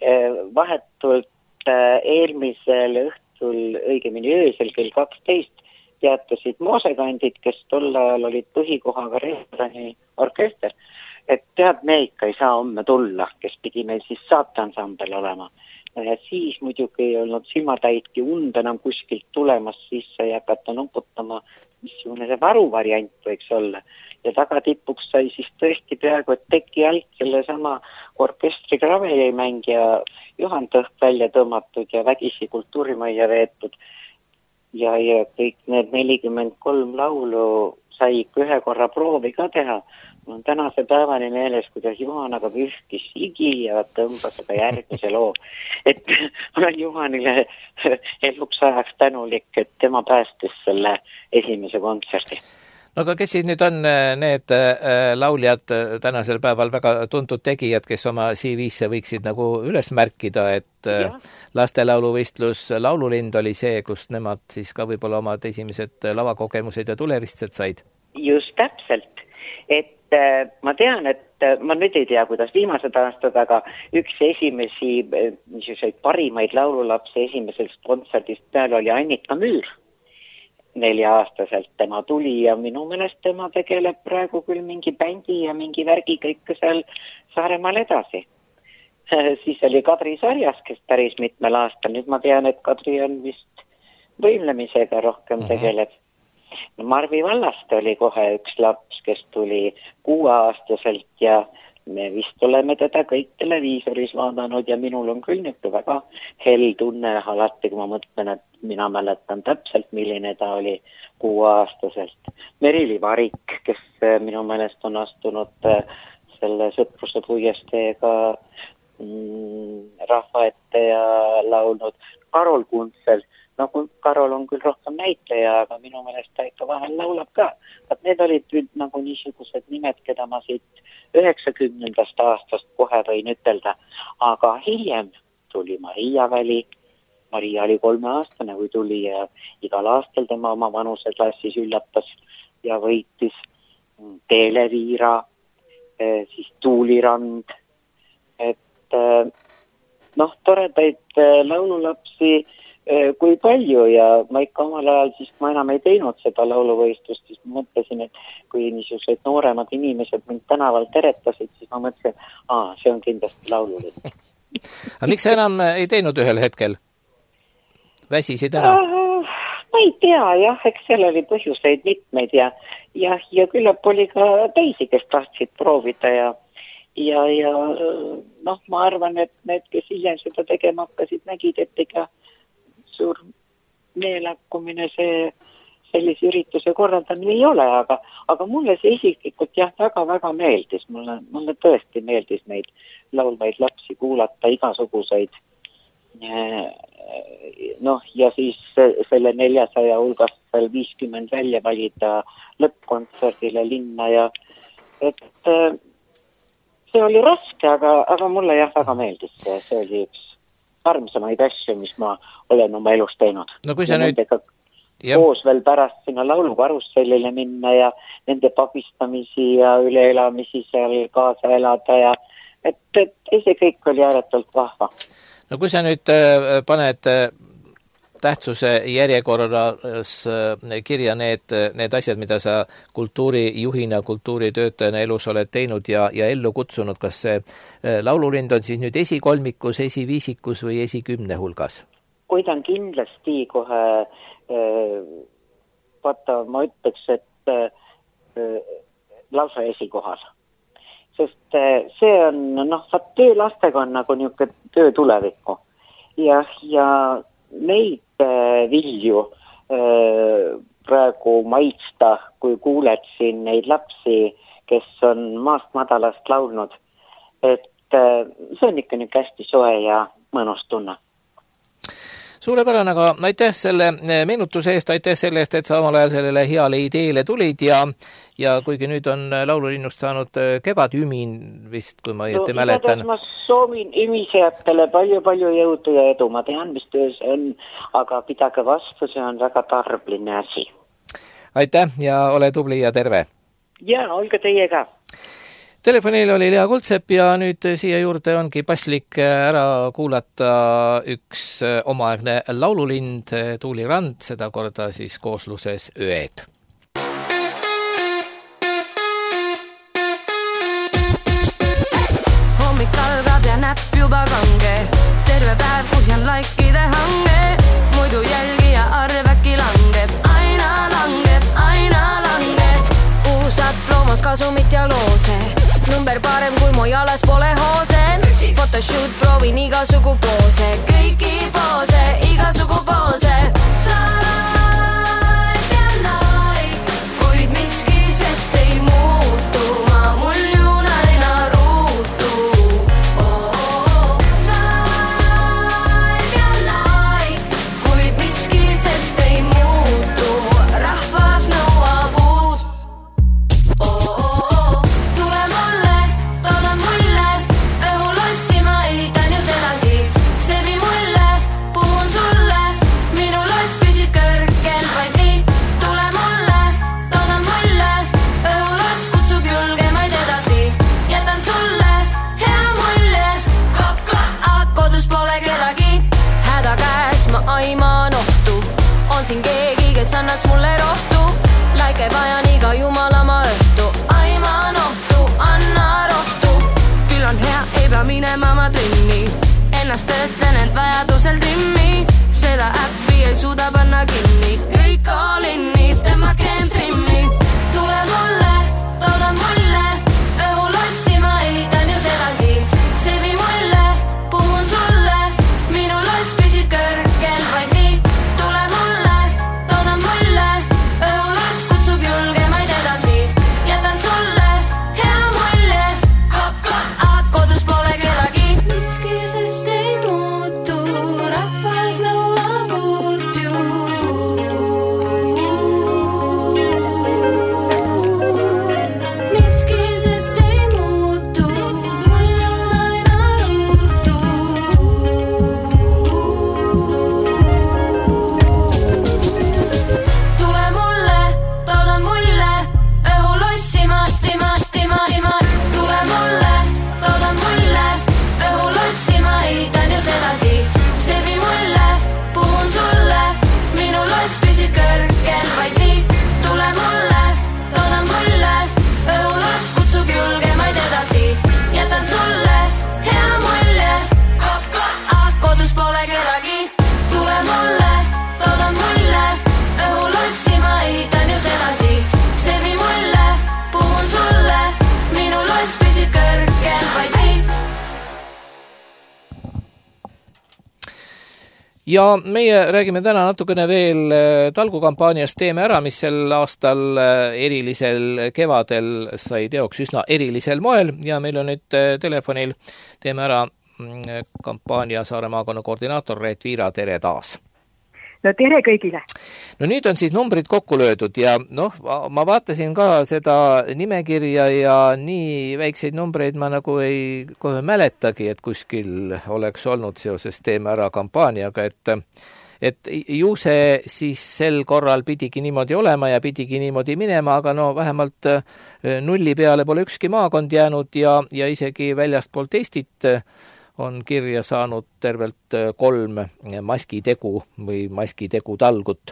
vahetult eelmisel õhtul, õigemini öösel kell kaksteist teatasid moosekandid, kes tol ajal olid põhikohaga restorani orkester, et tead, me ikka ei saa homme tulla, kes pidi meil siis saateansambel olema. Ja siis muidugi ei olnud silmatäitki und enam kuskilt tulemas sisse ja hakata nuputama, missugune see varuvariant võiks olla. Ja tagatipuks sai siis tõesti peaaegu, et teki alt selle sama orkestri kravelimängija Juhan Tõhk välja tõmmatud ja vägisi kultuurimajja veetud. Ja, ja kõik need nelikümmend kolm laulu sai ikka ühe korra proovi ka teha. Mul on tänase päevani meeles, kuidas Juhan aga pühkis higi ja tõmbas aga järgmise loo. Et olen Juhanile eluks ajaks tänulik, et tema päästis selle esimese kontserdi. aga kes siis nüüd on need lauljad tänasel päeval väga tuntud tegijad, kes oma C V-sse võiksid nagu üles märkida, et ja. Lastelauluvõistlus Laululind oli see, kus nemad siis ka võib-olla omad esimesed lavakogemused ja tuleristsed said? Just täpselt, et ma tean, et ma nüüd ei tea, kuidas viimased aastad, aga üks esimesi niisuguseid parimaid laululapse esimesest kontserdist peal oli Annika Müür. Nelja-aastaselt tema tuli ja minu meelest tema tegeleb praegu küll mingi bändi ja mingi värgiga ikka seal Saaremaal edasi. Siis oli Kadri Sarjas, kes päris mitmel aastal. Nüüd ma tean, et Kadri on vist võimlemisega rohkem tegeleb. No Marvi Vallast oli kohe üks laps, kes tuli kuueaastaselt ja me vist oleme teda kõik televiisoris vaadanud ja minul on küll nüüd väga hell tunne alati, kui ma mõtlen, et mina mäletan täpselt, milline ta oli kuueaastaselt. Merili Varik, kes minu meelest on astunud selle Sõpruse puiesteega mm, rahva ette ja laulnud. Karol Kuntsel. No kui Karol on küll rohkem näitleja, aga minu meelest ta ikka vahel laulab ka. Et need olid nüüd nagu niisugused nimed, keda ma siit üheksakümnendast aastast kohe võin ütelda. Aga hiljem tuli Maria Väli. Maria oli kolmeaastane, kui tuli ja igal aastal tema oma vanuse klassis üllatas ja võitis. Televiira, siis Tuulirand. Et noh, toredaid laululapsi kui palju ja ma ikka omal ajal, siis ma enam ei teinud seda lauluvõistlust, siis ma mõtlesin, et kui niisugused nooremad inimesed mind tänaval teretasid, siis ma mõtlesin, aa, see on kindlasti laululind. Aga miks sa enam ei teinud ühel hetkel? Väsisid ära? Uh, ma ei tea, jah, eks seal oli põhjuseid mitmeid ja, ja, ja küllap oli ka teisi, kes tahtsid proovida ja ja, ja noh, ma arvan, et need, kes hiljem seda tegema hakkasid, nägid, et ega suur meelakkumine see sellise ürituse korraldamine ei ole, aga, aga mulle see isiklikult jah, väga-väga meeldis. Mulle, mulle tõesti meeldis neid laulvaid lapsi kuulata igasuguseid. Noh, ja siis selle neljasaja hulgast veel viiskümmend välja valida lõppkontserdile linna ja et see oli raske, aga, aga mulle jah, väga meeldis see, see oli üks armsamaid asju, mis ma olen oma elus teinud. No kui sa nüüd... koos veel pärast sinna laulukarussellile minna ja nende pabistamisi ja üleelamisi seal kaasa elada ja et, et see kõik oli ääretult vahva. No kui sa nüüd paned tähtsuse järjekorras kirja need, need asjad, mida sa kultuurijuhina, kultuuritöötajana elus oled teinud ja, ja ellu kutsunud, kas see laululind on siis nüüd esikolmikus, esiviisikus või esikümne hulgas? Kui ta on kindlasti kohe vaata, ma ütleks, et lausa esikohal. Sest see on, noh, vaat töö lastega on nagu niisugune töö tulevikku. Ja, ja neid vilju praegu maitsta, kui kuuled siin neid lapsi, kes on maast madalast laulnud. Et see on ikka nüüd hästi soe ja mõnus tunne. Suurepärane, aga aitäh selle meenutuse eest, aitäh selle eest, et sa omal ajal sellele heale ideele tulid ja, ja kuigi nüüd on laululinnust saanud kevadümin vist, kui ma õieti no, mäletan. Ma soovin ümisejatele palju-palju jõudu ja edu, ma tean, mis töö see on, aga pidage vastu, see on väga tarbline asi. Aitäh ja ole tubli ja terve. Ja, olge teie ka. Telefonil oli Lea Kuldsepp ja nüüd siia juurde ongi paslik ära kuulata üks omaaegne laululind Tuulirand, seda korda siis koosluses Öed. Hommik algab ja näpp juba kange, terve päev kuhjan laikide hange, muidu jälgija arv äkki langeb, aina langeb, aina langeb, uusad ploomas kasumit ja loose. Number parem kui mu jalas pole hoosen, photoshoot proovin igasugu poose, kõiki poose, igasugu poose. Saib ja laik, kuid miski sest ei muutu, ma muljun aina ruutu. Oh, oh, oh. Saib ja laik, kuid miski sest ei muutu, rahvas nõuab uut. otsin keegi, kes annaks mulle rohtu. Läike vajan iga jumalama õhtu. Aiman ohtu, anna rohtu. Küll on hea, ei pea minema ma trenni. Ennast töötan end vajadusel trimmi. Seda äppi ei suuda panna kinni. Kõik olinni, tõmmakeen trimmi. Tule mulle, toodan mulle. Õhu lossi ma ehitan ju sedasi. Sebi mulle, puhun sulle. Minu loss püsib kõrgel vaid nii. Tule mulle, toodan mulle. Õhu loss kutsub julgemaid edasi. Jätan sulle hea mulje. Kop, kop, ah, kodus pole kedagi. Miski sest ei muutu. Rahvas nõuab uut ju. Miski sest ei muutu. Mulje on aina ruutu. Tule mulle, toodan mulle. Õhu lossi ma, tima, tima, tima. Tule mulle, toodan mulle. Õhu lossi ma ehitan ju sedasi. Sebi mulle, puhun sulle. Minu loss püsib kõrgel vaid nii. Tule mulle, toodan mulle. Õhu loss kutsub julgemaid edasi. Jätan sulle hea mulje. Kop, kop, ah, kodus pole kedagi. Tule mulle, toodan mulle. Õhu lossi ma ehitan ju sedasi. Sebi mulle, puhun sulle. Minu loss püsib kõrgel vaid nii. Ja meie räägime täna natukene veel talgukampaaniast Teeme ära, mis sel aastal erilisel kevadel sai teoks üsna erilisel moel ja meil on nüüd telefonil Teeme ära kampaania Saare maakonna koordinaator Reet Viira, tere taas! No tere kõigile! No nüüd on siis numbrid kokku löödud ja noh, ma vaatasin ka seda nimekirja ja nii väikseid numbreid ma nagu ei kohe mäletagi, et kuskil oleks olnud seoses Teeme ära kampaaniaga, et et ju see siis sel korral pidigi niimoodi olema ja pidigi niimoodi minema, aga no vähemalt nulli peale pole ükski maakond jäänud ja, ja isegi väljastpoolt Eestit on kirja saanud tervelt kolm maskitegu või maskitegu talgut.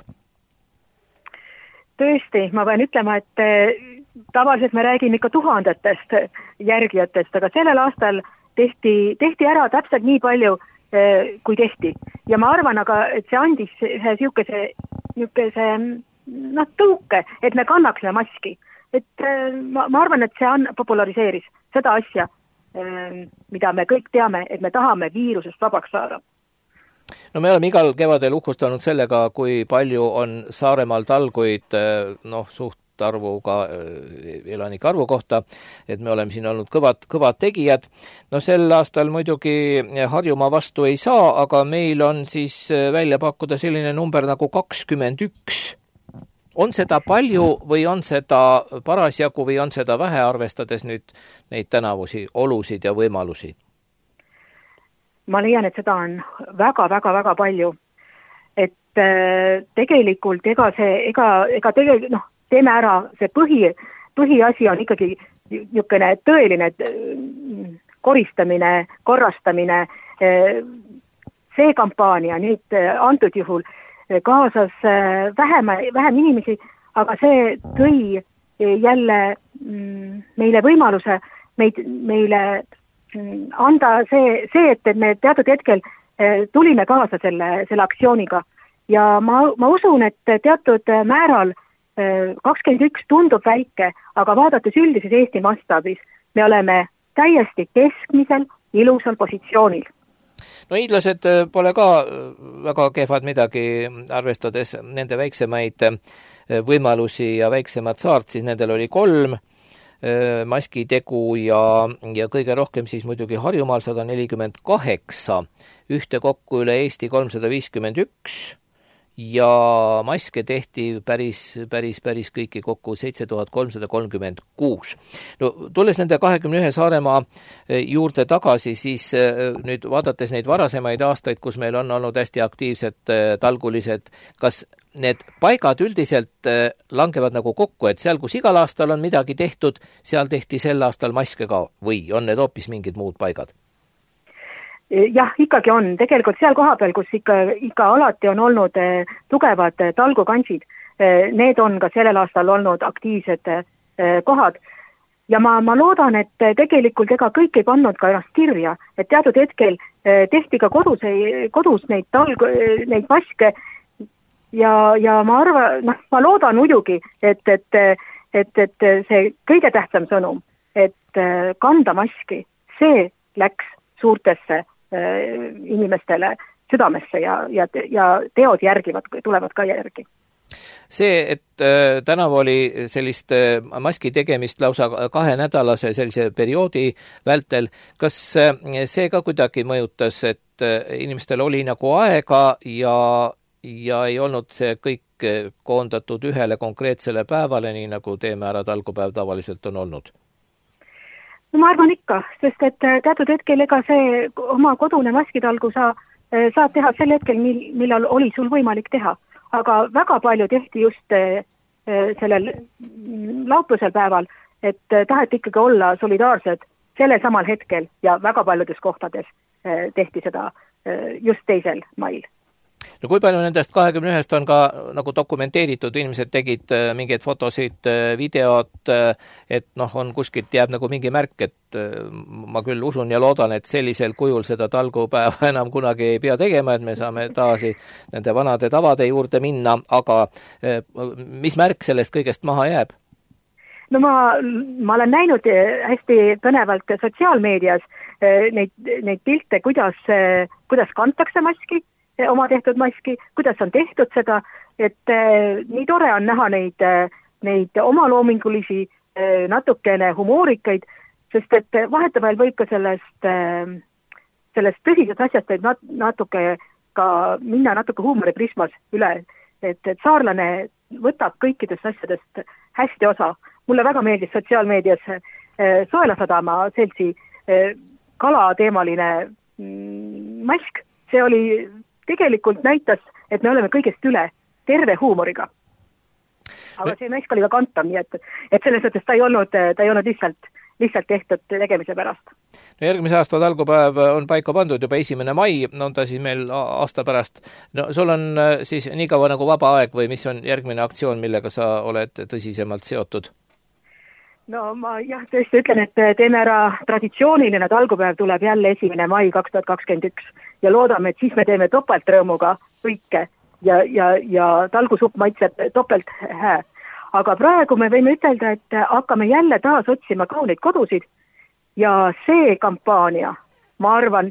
Tõesti, ma pean ütlema, et tavaliselt me räägime ikka tuhandetest järgijatest, aga sellel aastal tehti, tehti ära täpselt nii palju, kui tehti. Ja ma arvan, aga et see andis ühe siukese, niukese noh, tõuke, et me kannaksime maski. Et ma, ma arvan, et see on populariseeris seda asja, mida me kõik teame, et me tahame viirusest vabaks saada. No me oleme igal kevadel uhkustanud sellega, kui palju on Saaremaal talguid noh, suhtarvuga elanike arvu kohta, et me oleme siin olnud kõvad, kõvad tegijad. No sel aastal muidugi Harjumaa vastu ei saa, aga meil on siis välja pakkuda selline number nagu kakskümmend üks. On seda palju või on seda parasjagu või on seda vähe, arvestades nüüd neid tänavusi olusid ja võimalusi? Ma leian, et seda on väga-väga-väga palju. Et äh, tegelikult ega see, ega, ega tegelikult, noh, Teeme ära, see põhi, põhiasi on ikkagi niisugune tõeline koristamine, korrastamine. See kampaania nüüd antud juhul kaasas vähem, vähem inimesi, aga see tõi jälle meile võimaluse meid, meile anda see, see et, et me teatud hetkel tulime kaasa selle, selle aktsiooniga. Ja ma, ma usun, et teatud määral kakskümmend üks tundub väike, aga vaadates üldises Eesti mastaabis, me oleme täiesti keskmisel, ilusal positsioonil. No hiidlased pole ka väga kehvad midagi, arvestades nende väiksemaid võimalusi ja väiksemad saart, siis nendel oli kolm maskitegu ja, ja kõige rohkem siis muidugi Harjumaal sada nelikümmend kaheksa, ühte kokku üle Eesti kolmsada viiskümmend üks ja maske tehti päris, päris, päris kõiki kokku seitse tuhat kolmsada kolmkümmend kuus. No, tulles nende kahekümne ühe Saaremaa juurde tagasi, siis nüüd vaadates neid varasemaid aastaid, kus meil on olnud hästi aktiivsed talgulised, kas need paigad üldiselt langevad nagu kokku, et seal, kus igal aastal on midagi tehtud, seal tehti sel aastal maske ka või on need hoopis mingid muud paigad? jah, ikkagi on, tegelikult seal koha peal, kus ikka, ikka alati on olnud tugevad talgukansid, need on ka sellel aastal olnud aktiivsed kohad ja ma, ma loodan, et tegelikult ega kõik ei pannud ka ennast kirja, et teatud hetkel tehti ka kodus, kodus neid, talg, neid maske ja, ja ma arvan, noh, ma loodan muidugi, et, et, et, et see kõige tähtsam sõnum, et kanda maski, see läks suurtesse inimestele südamesse ja, ja, ja teod järgivad, tulevad ka järgi. See, et äh, tänavu oli sellist äh, maski tegemist lausa kahe nädalase sellise perioodi vältel, kas äh, see ka kuidagi mõjutas, et äh, inimestel oli nagu aega ja, ja ei olnud see kõik koondatud ühele konkreetsele päevale, nii nagu teeme ära talgupäev tavaliselt on olnud? No ma arvan ikka, sest et teatud hetkel ega see oma kodune maskitalgu sa, saad teha sel hetkel, millal oli sul võimalik teha. Aga väga palju tehti just sellel laupäevasel päeval, et taheti ikkagi olla solidaarsed sellel samal hetkel ja väga paljudes kohtades tehti seda just teisel mail. No kui palju nendest kahekümne ühest on ka nagu dokumenteeritud, inimesed tegid mingeid fotosid, videot, et noh, on kuskilt jääb nagu mingi märk, et ma küll usun ja loodan, et sellisel kujul seda talgupäeva enam kunagi ei pea tegema, et me saame taasi nende vanade tavade juurde minna, aga mis märk sellest kõigest maha jääb? No ma, ma olen näinud hästi põnevalt sotsiaalmeedias neid, neid pilte, kuidas, kuidas kantakse maski, oma tehtud maski, kuidas on tehtud seda, et eh, nii tore on näha neid, neid omaloomingulisi eh, natukene humoorikaid, sest et vahetevahel võib ka sellest, eh, sellest tõsisest asjast nat, natuke ka minna natuke huumoriprismas üle, et, et saarlane võtab kõikidest asjadest hästi osa. Mulle väga meeldis sotsiaalmeedias eh, Soelasadama seltsi eh, kalateemaline mm, mask, see oli tegelikult näitas, et me oleme kõigest üle terve huumoriga. Aga see mask oli ka kantam, nii et, et selles mõttes ta ei olnud, ta ei olnud lihtsalt, lihtsalt tehtud tegemise pärast. No järgmise aasta talgupäev on paika pandud juba esimene mai, on ta siis meil aasta pärast. No sul on siis nii kaua nagu vaba aeg või mis on järgmine aktsioon, millega sa oled tõsisemalt seotud? No ma jah, tõesti ütlen, et teeme ära traditsiooniline talgupäev tuleb jälle esimene mai kaks tuhat kakskümmend üks ja loodame, et siis me teeme topeltrõõmuga kõike ja, ja, ja talgusupp maitseb topelt hää. Aga praegu me võime ütelda, et hakkame jälle taas otsima kauneid kodusid ja see kampaania, ma arvan,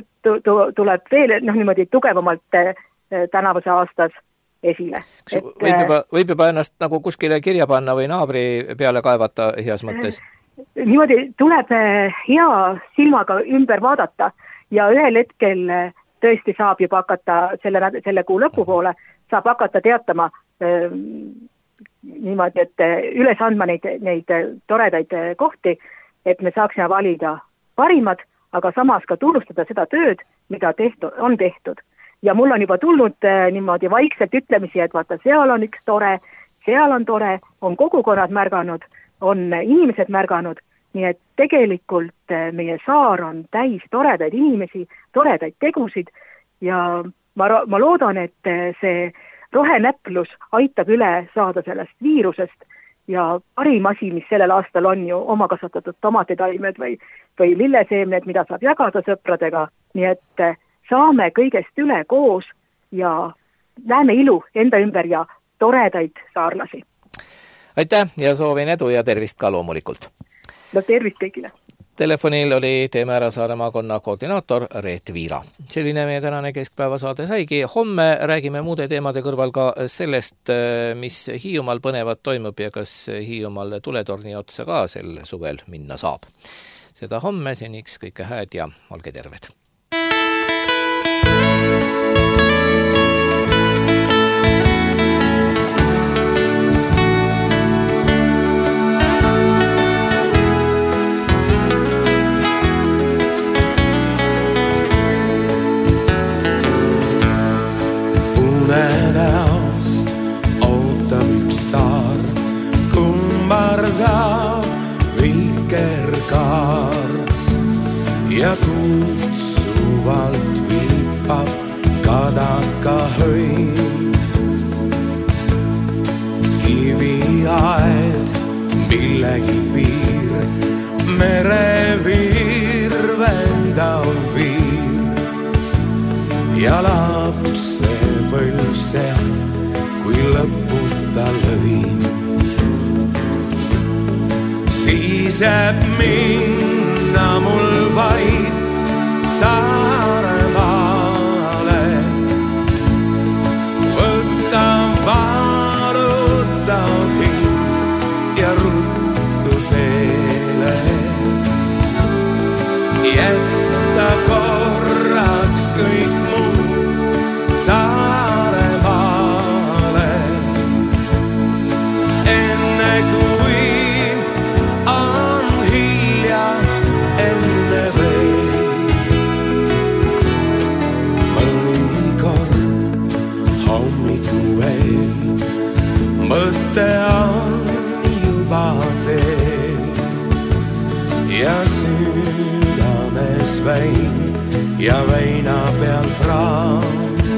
tuleb veel noh, niimoodi tugevamalt tänavuse aastas esile. Et, võib, juba, võib juba ennast nagu kuskile kirja panna või naabri peale kaevata heas mõttes? Niimoodi tuleb hea silmaga ümber vaadata ja ühel hetkel tõesti saab juba hakata selle, selle kuu lõpu poole, saab hakata teatama äh, niimoodi, et üles andma neid, neid toredaid kohti, et me saaksime valida parimad, aga samas ka tunnustada seda tööd, mida tehtud, on tehtud. Ja mul on juba tulnud äh, niimoodi vaikselt ütlemisi, et vaata, seal on üks tore, seal on tore, on kogukonnad märganud, on inimesed märganud, nii et tegelikult meie saar on täis toredaid inimesi, toredaid tegusid ja ma, ma loodan, et see rohenäplus aitab üle saada sellest viirusest ja parim asi, mis sellel aastal on ju oma kasvatatud tomatitaimed või, või lilleseemned, mida saab jagada sõpradega, nii et saame kõigest üle koos ja näeme ilu enda ümber ja toredaid saarlasi. Aitäh ja soovin edu ja tervist ka loomulikult. No tervist kõigile. Telefonil oli teeme ära Saare maakonna koordinaator Reet Viira. Selline meie tänane keskpäevasaade saigi. Homme räägime muude teemade kõrval ka sellest, mis Hiiumaal põnevat toimub ja kas Hiiumaal tuletorni otsa ka sel suvel minna saab. Seda homme, seniks kõike hääd ja olge terved. Uneväos ootab üks saar, kummardab vikerkaar ja kutsuva ja lapsepõlv seal, kui lõputa lõi. Siis jääb minna mul vaid Saaremaale. Võta valutav hing ja ruttu teele. Jätta korraks kõik muu Saaremaale. Enne kui on hilja, enne veel. Mõnikord hommiku veel, mõte on juba teel ja südames vein ja veina peal praam.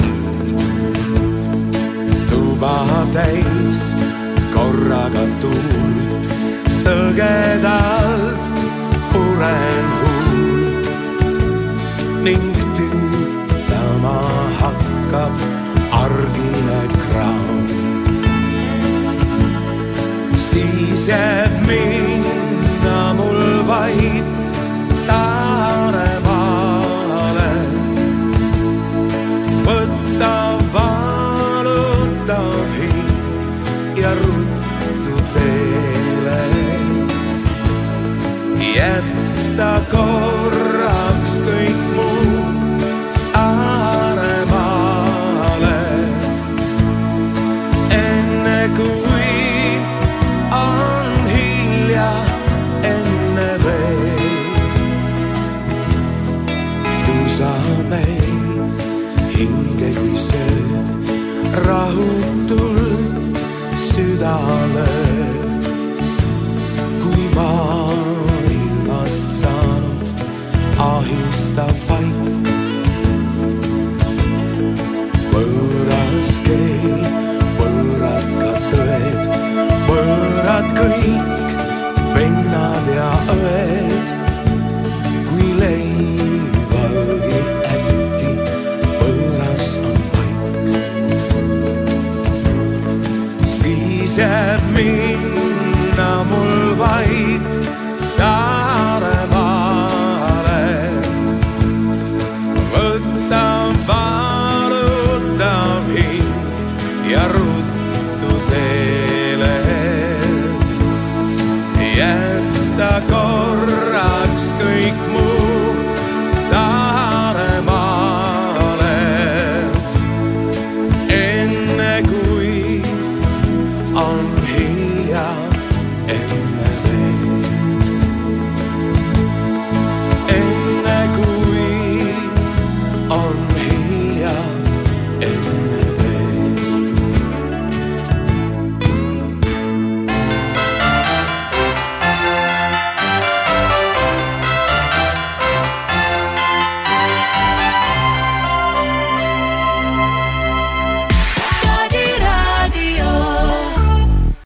Tuba täis korraga tuult, sõgedalt puren huult ning tüütama hakkab argine kraam. Siis jääb minna mul vaid Saaremaale. Võtta valutav hing ja ruttu teele. Jätta korraks kõik muu Saaremaale. Enne kui on hilja, enne veel. Tuusa meil hinge kui söö, rahutult südale. Kui maailmast saanud ahistab paik, võõras keel, võõrad ka tõed, võõrad kõik vennad ja õed. Kui leivalgi äkki võõras on paik, siis jääb mind